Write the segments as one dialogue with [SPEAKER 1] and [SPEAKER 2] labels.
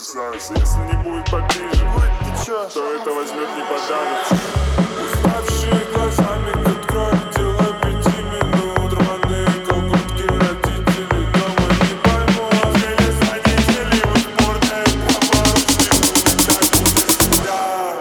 [SPEAKER 1] красавица. Если не будет поближе, то это возьмет не подавится. Уставшие глазами откроют дело 5 минут. Рваные колготки, родители дома не поймут. Через родителей в сборной поворот. Так будет всегда.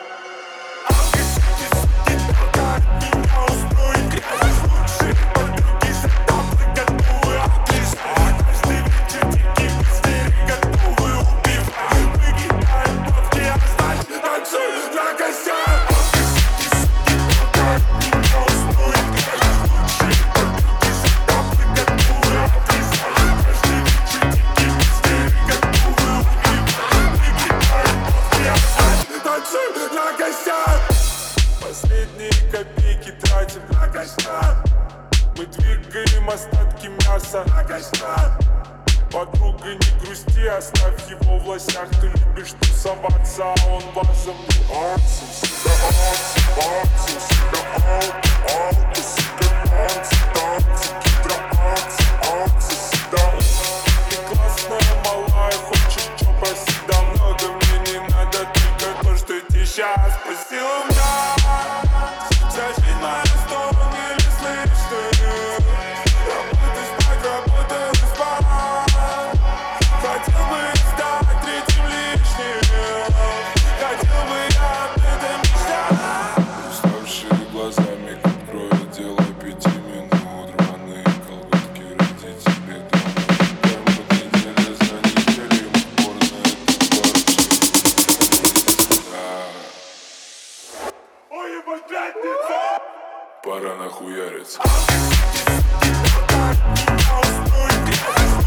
[SPEAKER 1] Последние копейки тратим на костяк. Мы двигаем остатки мяса на костяк. Подруга, не грусти, оставь его в лосях. Ты любишь тусоваться, а он базом. Ты классная, малая, хочешь чё, проси, много мне не надо, только то, что ты сейчас спросила меня. Вся жизнь моя сторону или слышишь? Работа спать, работа спать. Хотел бы стать третьим лишним. Хотел бы я об этом мечтать. Уставшие глазами откроют дело 5 минут. Рваные колготки, родители дома не поймут. Неделя за неделей упорно это ой, ебать, пятница! Пора нахуяриться.